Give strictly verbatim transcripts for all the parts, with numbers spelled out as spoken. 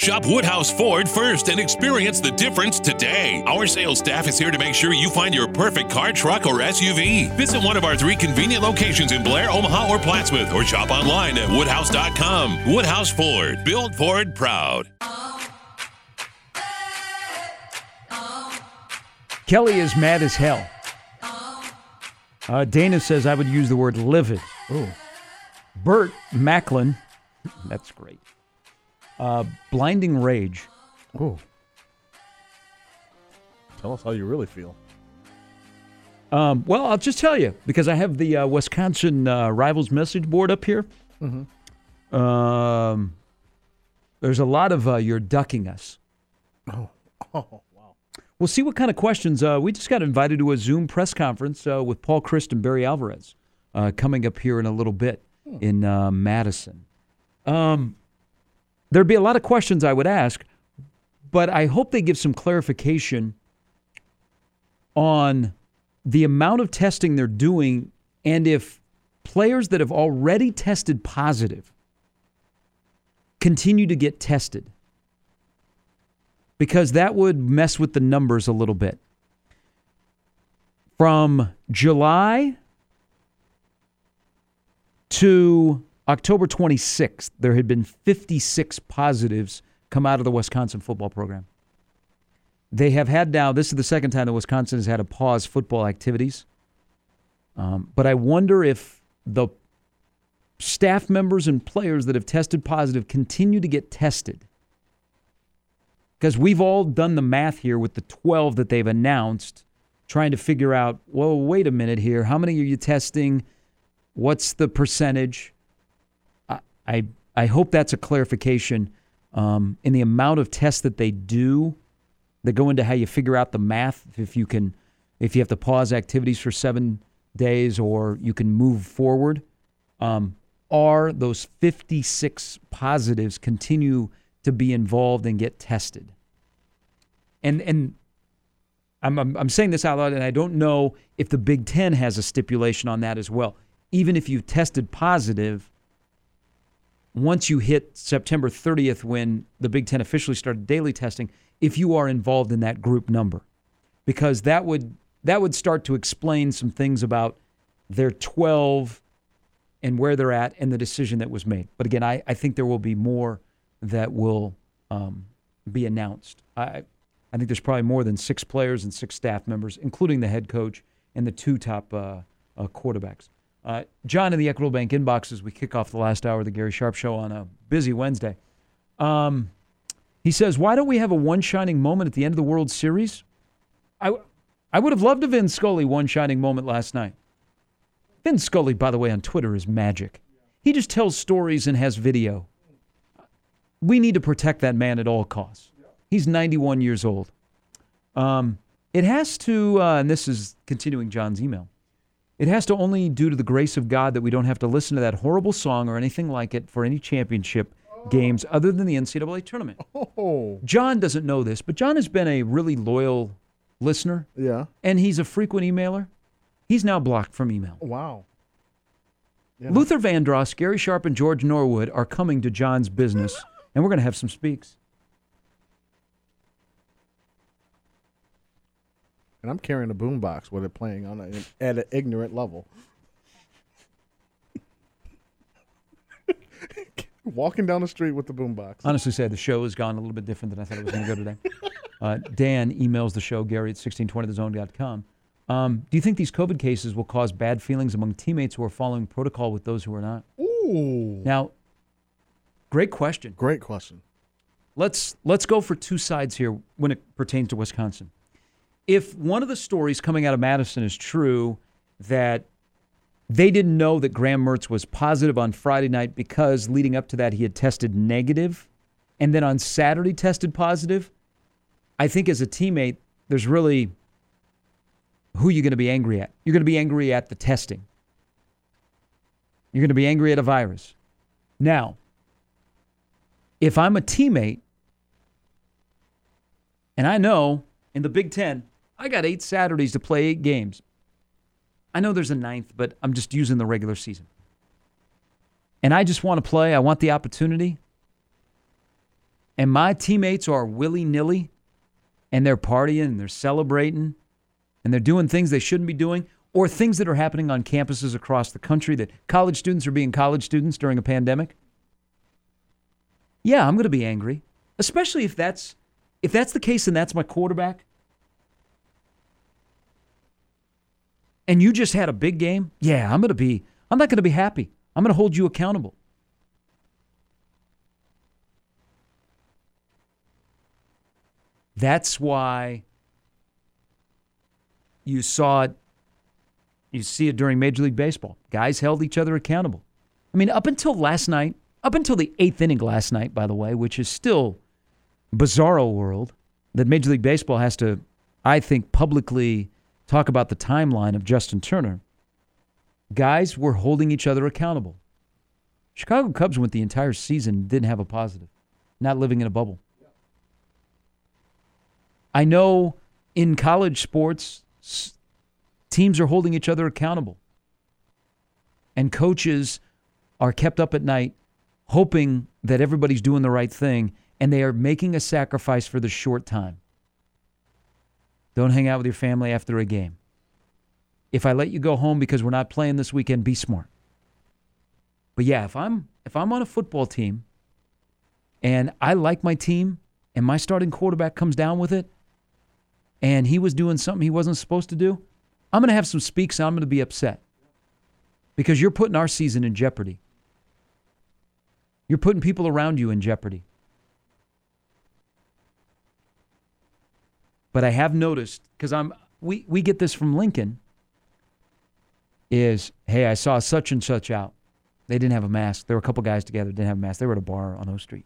Shop Woodhouse Ford first and experience the difference today. Our sales staff is here to make sure you find your perfect car, truck, or S U V. Visit one of our three convenient locations in Blair, Omaha, or Plattsmouth, or shop online at woodhouse dot com. Woodhouse Ford. Built Ford proud. Kelly is mad as hell. Uh, Dana says I would use the word livid. Ooh. Bert Macklin, that's great. Uh, blinding rage. Ooh. Tell us how you really feel. Um, well, I'll just tell you, because I have the uh, Wisconsin uh, Rivals message board up here. Mm-hmm. Um, there's a lot of uh, you're ducking us. Oh. Oh. We'll see what kind of questions. Uh, we just got invited to a Zoom press conference uh, with Paul Christ and Barry Alvarez uh, coming up here in a little bit hmm. in uh, Madison. Um, there'd be a lot of questions I would ask, but I hope they give some clarification on the amount of testing they're doing and if players that have already tested positive continue to get tested. Because that would mess with the numbers a little bit. From July to October twenty-sixth, there had been fifty-six positives come out of the Wisconsin football program. They have had now, this is the second time that Wisconsin has had to pause football activities. Um, but I wonder if the staff members and players that have tested positive continue to get tested. Because we've all done the math here with the twelve that they've announced, trying to figure out, well, wait a minute here. How many are you testing? What's the percentage? I I, I hope that's a clarification um, in the amount of tests that they do that go into how you figure out the math. If you can, if you have to pause activities for seven days or you can move forward, um, are those fifty-six positives continue to be involved and get tested. And and I'm, I'm I'm saying this out loud, and I don't know if the Big Ten has a stipulation on that as well. Even if you've tested positive, once you hit September thirtieth when the Big Ten officially started daily testing, if you are involved in that group number, because that would that would start to explain some things about their twelve and where they're at and the decision that was made. But again, I, I think there will be more that will um, be announced. I I think there's probably more than six players and six staff members, including the head coach and the two top uh, uh, quarterbacks. Uh, John in the Equitable Bank inbox as we kick off the last hour of the Gary Sharp Show on a busy Wednesday. Um, he says, why don't we have a one shining moment at the end of the World Series? I, I would have loved a Vin Scully one shining moment last night. Vin Scully, by the way, on Twitter is magic. He just tells stories and has video. We need to protect that man at all costs. He's ninety-one years old. Um, it has to, uh, and this is continuing John's email, it has to only due to the grace of God that we don't have to listen to that horrible song or anything like it for any championship oh. games other than the N C double A tournament. Oh. John doesn't know this, but John has been a really loyal listener. Yeah. And he's a frequent emailer. He's now blocked from email. Wow. Yeah. Luther Vandross, Gary Sharp, and George Norwood are coming to John's business, and we're going to have some speaks. And I'm carrying a boombox with it playing on a, at an ignorant level. Walking down the street with the boombox. Honestly said, the show has gone a little bit different than I thought it was going to go today. Uh, Dan emails the show, Gary at sixteen twenty the zone dot com. Um, do you think these COVID cases will cause bad feelings among teammates who are following protocol with those who are not? Ooh. Now, great question. Great question. Let's let's go for two sides here when it pertains to Wisconsin. If one of the stories coming out of Madison is true, that they didn't know that Graham Mertz was positive on Friday night because leading up to that he had tested negative, and then on Saturday tested positive, I think as a teammate, there's really who you're going to be angry at. You're going to be angry at the testing. You're going to be angry at a virus. Now, if I'm a teammate, and I know in the Big Ten, I got eight Saturdays to play eight games. I know there's a ninth, but I'm just using the regular season. And I just want to play. I want the opportunity. and my teammates are willy-nilly, and they're partying and they're celebrating, and they're doing things they shouldn't be doing, or things that are happening on campuses across the country that college students are being college students during a pandemic, yeah, I'm going to be angry, especially if that's if that's the case and that's my quarterback. And you just had a big game, yeah, I'm going to be, I'm not going to be happy. I'm going to hold you accountable. That's why you saw it, you see it during Major League Baseball. Guys held each other accountable. I mean, up until last night, up until the eighth inning last night, by the way, which is still bizarro world that Major League Baseball has to, I think, publicly talk about the timeline of Justin Turner. Guys were holding each other accountable. Chicago Cubs went the entire season, didn't have a positive, not living in a bubble. I know in college sports, teams are holding each other accountable. And coaches are kept up at night hoping that everybody's doing the right thing, and they are making a sacrifice for the short time. Don't hang out with your family after a game. If I let you go home because we're not playing this weekend, be smart. But yeah, if I'm if I'm on a football team and I like my team and my starting quarterback comes down with it and he was doing something he wasn't supposed to do, I'm going to have some speaks and I'm going to be upset because you're putting our season in jeopardy. You're putting people around you in jeopardy. But I have noticed, because I'm we, we get this from Lincoln, is, hey, I saw such and such out. They didn't have a mask. There were a couple guys together, didn't have a mask. They were at a bar on O Street.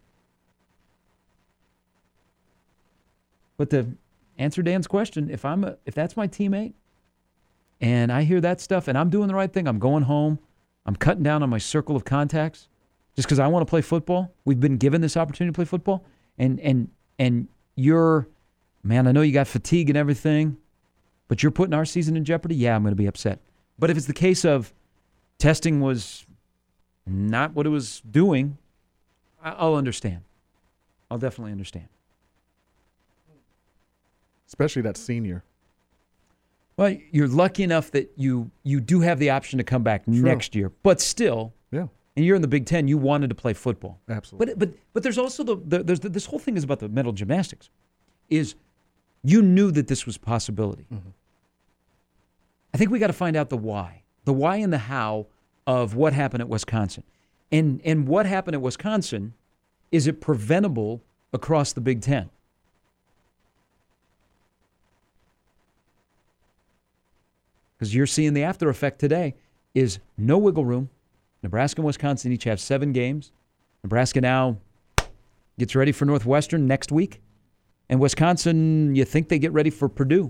But to answer Dan's question, if I'm a, if that's my teammate, and I hear that stuff, and I'm doing the right thing, I'm going home, I'm cutting down on my circle of contacts, just because I want to play football. We've been given this opportunity to play football, and and and you're, man, I know you got fatigue and everything, but you're putting our season in jeopardy. Yeah, I'm going to be upset. But if it's the case of testing was not what it was doing, I'll understand. I'll definitely understand. Especially that senior. Well, you're lucky enough that you you do have the option to come back True. next year, but still, yeah. And you're in the Big Ten. You wanted to play football, absolutely. But but but there's also the, the there's the, this whole thing is about the mental gymnastics. Is you knew that this was a possibility. Mm-hmm. I think we got to find out the why, the why and the how of what happened at Wisconsin, and and what happened at Wisconsin. Is it preventable across the Big Ten? Because you're seeing the after effect today is no wiggle room. Nebraska and Wisconsin each have seven games. Nebraska now gets ready for Northwestern next week. And Wisconsin, you think they get ready for Purdue.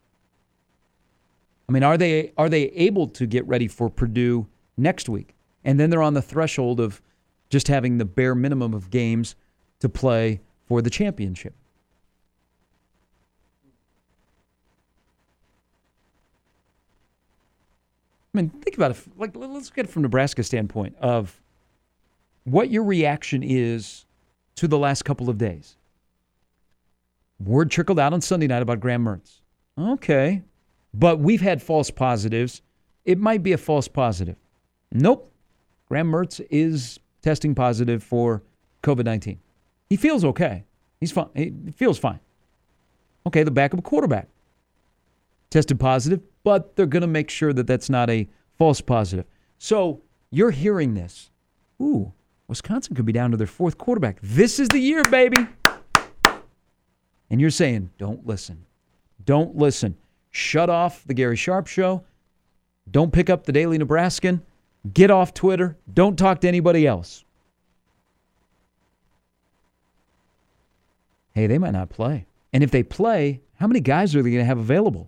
I mean, are they are they able to get ready for Purdue next week? And then they're on the threshold of just having the bare minimum of games to play for the championship. I mean, think about it. Like, let's get it from Nebraska's standpoint of what your reaction is to the last couple of days. Word trickled out on Sunday night about Graham Mertz. Okay, but we've had false positives. It might be a false positive. Nope. Graham Mertz is testing positive for covid nineteen. He feels okay. He's fine. He feels fine. Okay, the backup quarterback tested positive, but they're going to make sure that that's not a false positive. So you're hearing this. Ooh, Wisconsin could be down to their fourth quarterback. This is the year, baby. And you're saying, don't listen. Don't listen. Shut off the Gary Sharp Show. Don't pick up the Daily Nebraskan. Get off Twitter. Don't talk to anybody else. Hey, they might not play. And if they play, how many guys are they going to have available?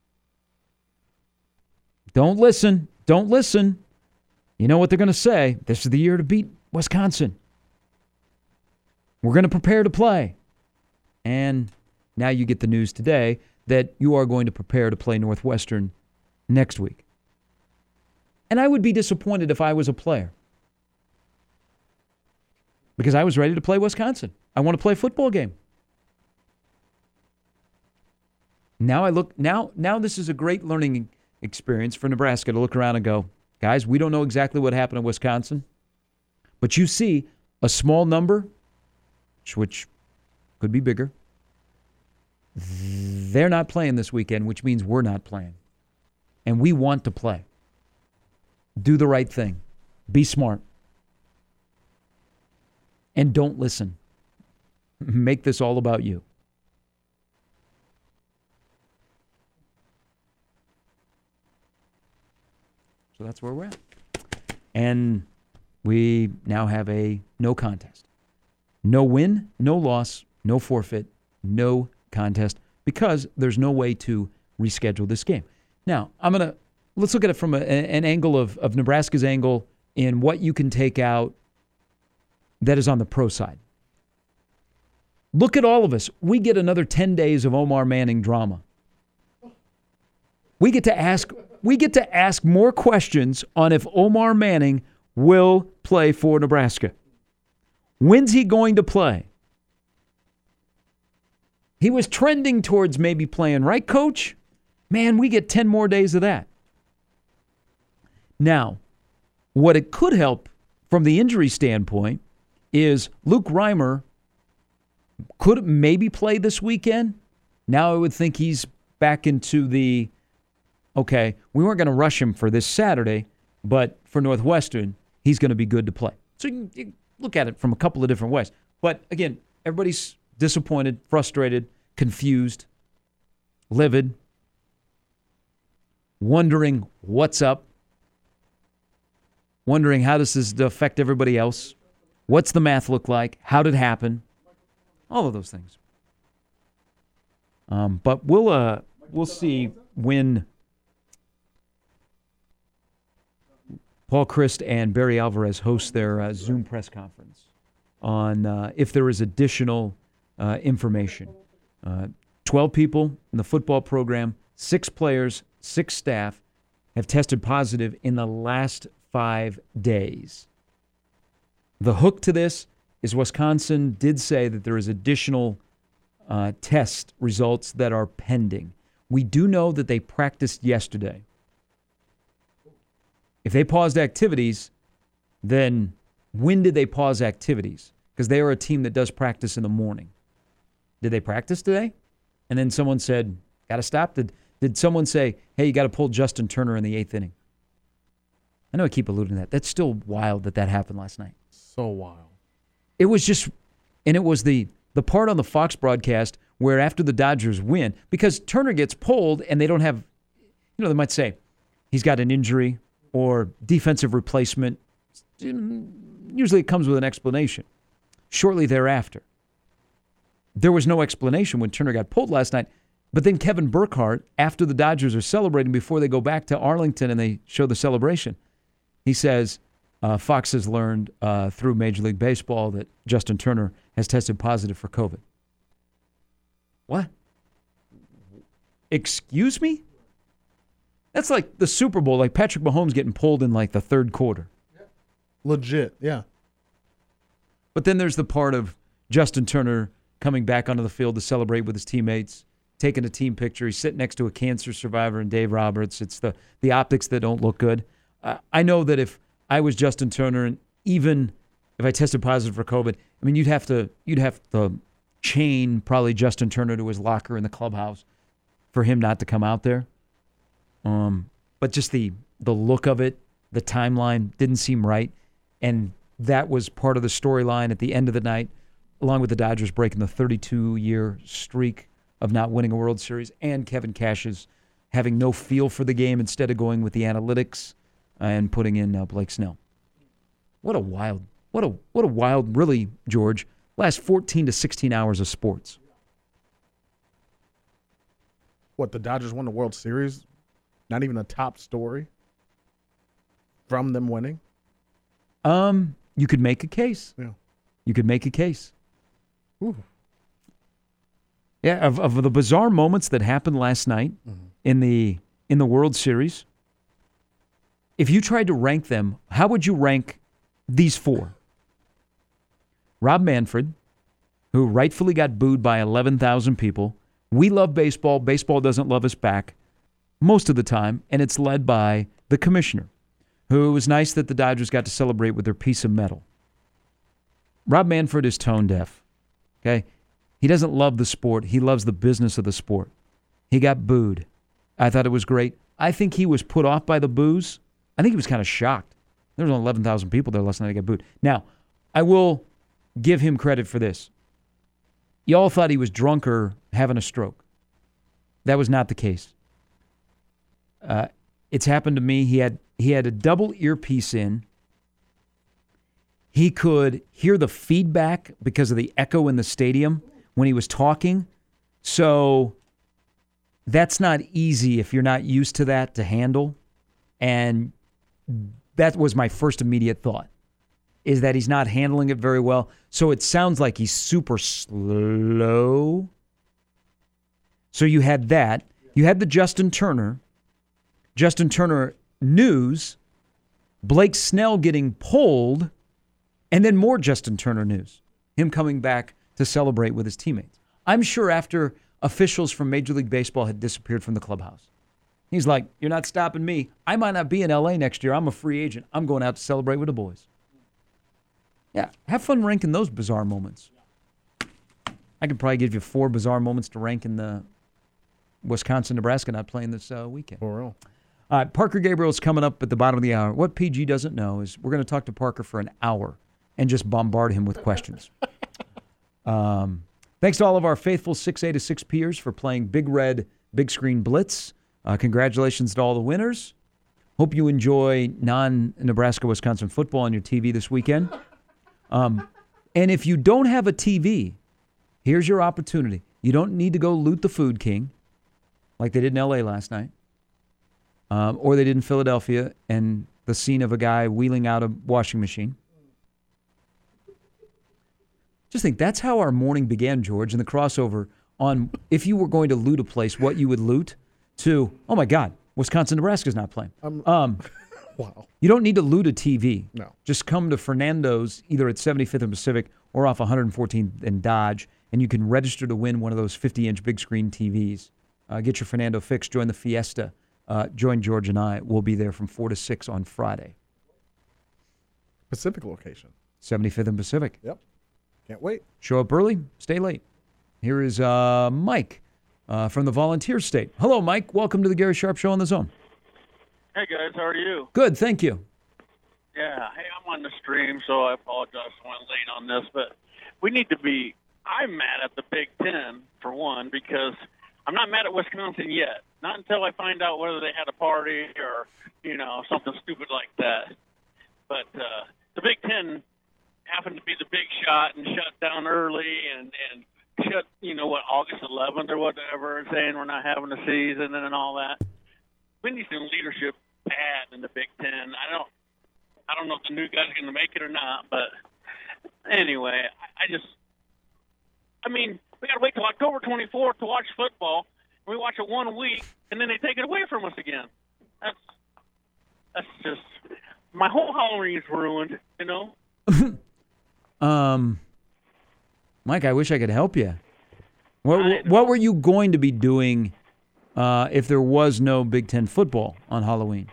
Don't listen. Don't listen. You know what they're going to say. This is the year to beat Wisconsin. We're going to prepare to play. And now you get the news today that you are going to prepare to play Northwestern next week. And I would be disappointed if I was a player. Because I was ready to play Wisconsin. I want to play a football game. Now I look now now this is a great learning experience for Nebraska to look around and go, guys, we don't know exactly what happened in Wisconsin, but you see a small number, which could be bigger. They're not playing this weekend, which means we're not playing. And we want to play. Do the right thing. Be smart. And don't listen. Make this all about you. So that's where we're at. And we now have a no contest. No win, no loss, no forfeit, no contest, because there's no way to reschedule this game. Now, I'm going to, let's look at it from a, an angle of, of Nebraska's angle in what you can take out that is on the pro side. Look at all of us. We get another ten days of Omar Manning drama. We get to ask, we get to ask more questions on if Omar Manning will play for Nebraska. When's he going to play? He was trending towards maybe playing, right, Coach? Man, we get ten more days of that. Now, what it could help from the injury standpoint is Luke Reimer could maybe play this weekend. Now I would think he's back into the, okay, we weren't going to rush him for this Saturday, but for Northwestern, he's going to be good to play. So you can, you can look at it from a couple of different ways. But again, everybody's disappointed, frustrated, confused, livid, wondering what's up, wondering how does this affect everybody else, what's the math look like, how did it happen, all of those things. Um, but we'll uh, we'll see when Paul Christ and Barry Alvarez host their uh, Zoom press conference on uh, if there is additional uh, information. Uh, twelve people in the football program, six players, six staff have tested positive in the last five days. The hook to this is Wisconsin did say that there is additional uh, test results that are pending. We do know that they practiced yesterday. If they paused activities, then when did they pause activities? Because they are a team that does practice in the morning. Did they practice today? And then someone said, got to stop? Did, did someone say, hey, you got to pull Justin Turner in the eighth inning? I know I keep alluding to that. That's still wild that that happened last night. So wild. It was just, and it was the, the part on the Fox broadcast where after the Dodgers win, because Turner gets pulled and they don't have, you know, they might say he's got an injury or defensive replacement. Usually it comes with an explanation. Shortly thereafter, there was no explanation when Turner got pulled last night. But then Kevin Burkhardt, after the Dodgers are celebrating, before they go back to Arlington and they show the celebration, he says, uh, Fox has learned uh, through Major League Baseball that Justin Turner has tested positive for COVID. What? Excuse me? That's like the Super Bowl, like Patrick Mahomes getting pulled in like the third quarter. Legit, yeah. But then there's the part of Justin Turner coming back onto the field to celebrate with his teammates, taking a team picture. He's sitting next to a cancer survivor and Dave Roberts. It's the, the optics that don't look good. Uh, I know that if I was Justin Turner, and even if I tested positive for COVID, I mean, you'd have to you'd have to chain probably Justin Turner to his locker in the clubhouse for him not to come out there. Um, but just the the look of it, the timeline didn't seem right, and that was part of the storyline at the end of the night, along with the Dodgers breaking the thirty-two-year streak of not winning a World Series, and Kevin Cash's having no feel for the game instead of going with the analytics and putting in uh, Blake Snell. What a wild, what a what a wild, really, George, last fourteen to sixteen hours of sports. What, the Dodgers won the World Series? Not even a top story from them winning? Um, you could make a case. Yeah. You could make a case. Ooh. Yeah, of, of the bizarre moments that happened last night mm-hmm. in the in the World Series, if you tried to rank them, how would you rank these four? Rob Manfred, who rightfully got booed by eleven thousand people. We love baseball. Baseball doesn't love us back most of the time, and it's led by the commissioner, who was nice that the Dodgers got to celebrate with their piece of metal. Rob Manfred is tone deaf. Okay? He doesn't love the sport. He loves the business of the sport. He got booed. I thought it was great. I think he was put off by the boos. I think he was kind of shocked. There was only eleven thousand people there last night that got booed. Now, I will give him credit for this. Y'all thought he was drunk or having a stroke. That was not the case. Uh, it's happened to me. He had he had a double earpiece in. He could hear the feedback because of the echo in the stadium when he was talking. So that's not easy if you're not used to that to handle. And that was my first immediate thought, is that he's not handling it very well. So it sounds like he's super slow. So you had that. You had the Justin Turner. Justin Turner news. Blake Snell getting pulled. And then more Justin Turner news. Him coming back to celebrate with his teammates. I'm sure after officials from Major League Baseball had disappeared from the clubhouse. He's like, you're not stopping me. I might not be in L A next year. I'm a free agent. I'm going out to celebrate with the boys. Yeah, have fun ranking those bizarre moments. I could probably give you four bizarre moments to rank in the Wisconsin-Nebraska not playing this uh, weekend. For real. All right, Parker Gabriel's coming up at the bottom of the hour. What P G doesn't know is we're going to talk to Parker for an hour and just bombard him with questions. um, thanks to all of our faithful six A to six P'ers for playing Big Red Big Screen Blitz. Uh, congratulations to all the winners. Hope you enjoy non-Nebraska-Wisconsin football on your T V this weekend. Um, and if you don't have a T V, here's your opportunity. You don't need to go loot the Food King like they did in L A last night. Um, or they did in Philadelphia and the scene of a guy wheeling out a washing machine. Just think, that's how our morning began, George, in the crossover on if you were going to loot a place, what you would loot, to, oh my God, Wisconsin-Nebraska's not playing. Um, Um, wow. you don't need to loot a T V. No. Just come to Fernando's, either at seventy-fifth and Pacific or off one hundred fourteenth and Dodge, and you can register to win one of those fifty-inch big screen T Vs. Uh, get your Fernando fix. Join the Fiesta. Uh, join George and I. We'll be there from four to six on Friday. Pacific location. seventy-fifth and Pacific. Yep. Can't wait. Show up early, stay late. Here is uh, Mike uh, from the Volunteer State. Hello, Mike. Welcome to the Gary Sharp Show on the Zone. Hey, guys. How are you? Good, thank you. Yeah. Hey, I'm on the stream, so I apologize for I'm late on this, but we need to be – I'm mad at the Big Ten, for one, because I'm not mad at Wisconsin yet. Not until I find out whether they had a party or, you know, something stupid like that. But uh, the Big Ten happened to be the big shot and shut down early and, and shut, you know, what, August eleventh or whatever, saying we're not having a season and all that. We need some leadership bad in the Big Ten. I don't I don't know if the new guy's going to make it or not, but anyway, I, I just, I mean, we got to wait till October twenty-fourth to watch football. We watch it one week, and then they take it away from us again. That's that's just my whole Halloween is ruined, you know. um, Mike, I wish I could help you. What what were you going to be doing uh, if there was no Big Ten football on Halloween?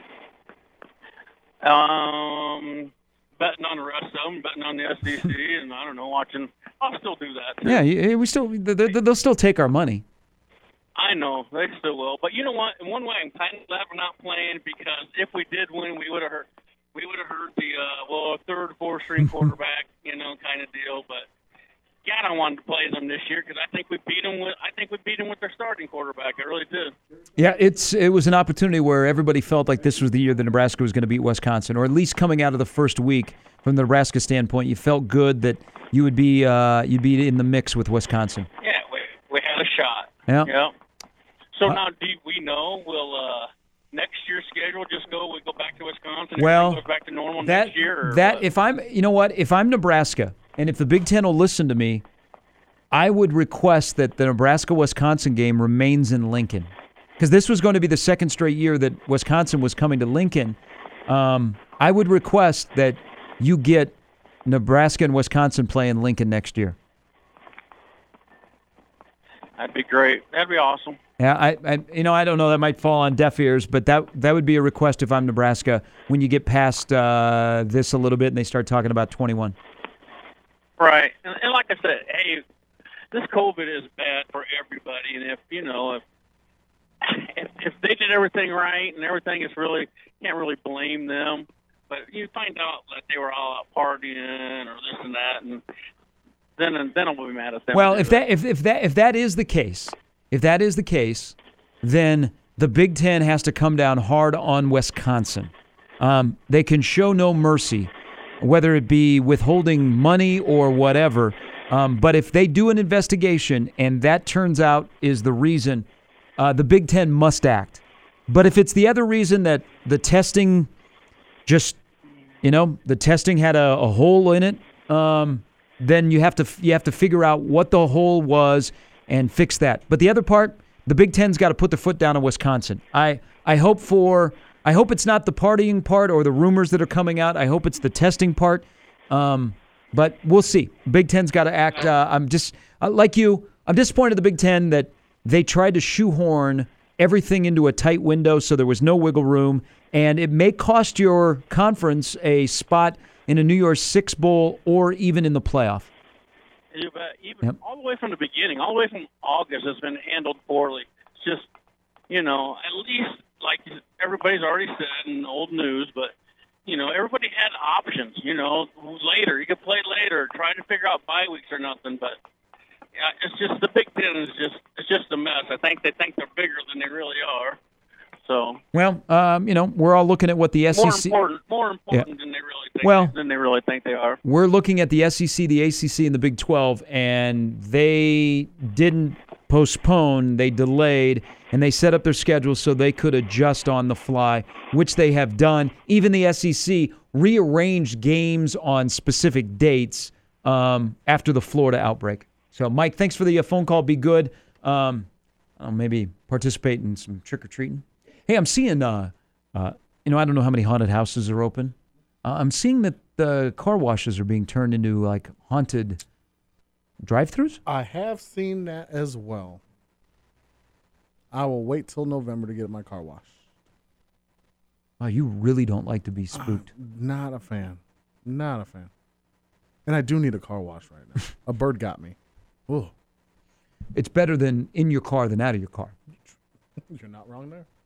Um, betting on the rest of them, betting on the S E C, and I don't know, watching. I'll still do that too. Yeah, we still they'll still take our money. I know, they still will. But you know what? In one way, I'm kind of glad we're not playing, because if we did win, we would have heard, we would have heard the, uh, well, third, fourth string quarterback, you know, kind of deal. But, God, I wanted to play them this year because I think we beat them with, I think we beat them with their starting quarterback. I really did. Yeah, it's it was an opportunity where everybody felt like this was the year that Nebraska was going to beat Wisconsin, or at least coming out of the first week from the Nebraska standpoint, you felt good that you would be uh, you'd be in the mix with Wisconsin. Yeah, we we had a shot. Yeah. Yeah. So uh, now, do we know will uh, next year's schedule just go? We go back to Wisconsin. Well, and goes back to normal that, next year. Or that what? if I'm, you know what, if I'm Nebraska, and if the Big Ten will listen to me, I would request that the Nebraska-Wisconsin game remains in Lincoln, because this was going to be the second straight year that Wisconsin was coming to Lincoln. Um, I would request that you get Nebraska and Wisconsin play in Lincoln next year. That'd be great. That'd be awesome. Yeah, I, I, you know, I don't know. That might fall on deaf ears, but that that would be a request if I'm Nebraska. When you get past uh, this a little bit and they start talking about twenty-one. Right, and, and like I said, hey, this COVID is bad for everybody, and if you know if if, if they did everything right and everything is really can't really blame them, but you find out that they were all out partying or this and that, and then then I'll be mad at them. Well, if that if if that if that is the case. If that is the case, then the Big Ten has to come down hard on Wisconsin. Um, they can show no mercy, whether it be withholding money or whatever. Um, but if they do an investigation and that turns out is the reason, uh, the Big Ten must act. But if it's the other reason that the testing just, you know, the testing had a, a hole in it, um, then you have to you have to figure out what the hole was and fix that. But the other part, the Big Ten's got to put their foot down on Wisconsin. I, I hope for I hope it's not the partying part or the rumors that are coming out. I hope it's the testing part. Um, but we'll see. Big Ten's got to act. Uh, I'm just uh, like you. I'm disappointed in the Big Ten that they tried to shoehorn everything into a tight window, so there was no wiggle room, and it may cost your conference a spot in a New Year's Six bowl or even in the playoff. Yeah, but even Yep. all the way from the beginning, all the way from August, it's been handled poorly. It's just, you know, at least like everybody's already said in old news, but you know, everybody had options. You know, later you could play later, try to figure out bye weeks or nothing. But yeah, it's just the Big Ten is just it's just a mess. I think they think they're bigger than they really are. So Well, um, you know, we're all looking at what the S E C. more important, more important Yeah. than they really think. Well- than they really think they are. We're looking at the S E C, the A C C, and the Big twelve, and they didn't postpone. They delayed, and they set up their schedule so they could adjust on the fly, which they have done. Even the S E C rearranged games on specific dates um, after the Florida outbreak. So, Mike, thanks for the uh, phone call. Be good. Um, I'll maybe participate in some trick-or-treating. Hey, I'm seeing, uh, uh, you know, I don't know how many haunted houses are open. Uh, I'm seeing that the car washes are being turned into like haunted drive-thrus. I have seen that as well. I will wait till November to get my car washed. Wow, you really don't like to be spooked. Not a fan. Not a fan. And I do need a car wash right now. A bird got me. Ooh. It's better than in your car than out of your car. You're not wrong there.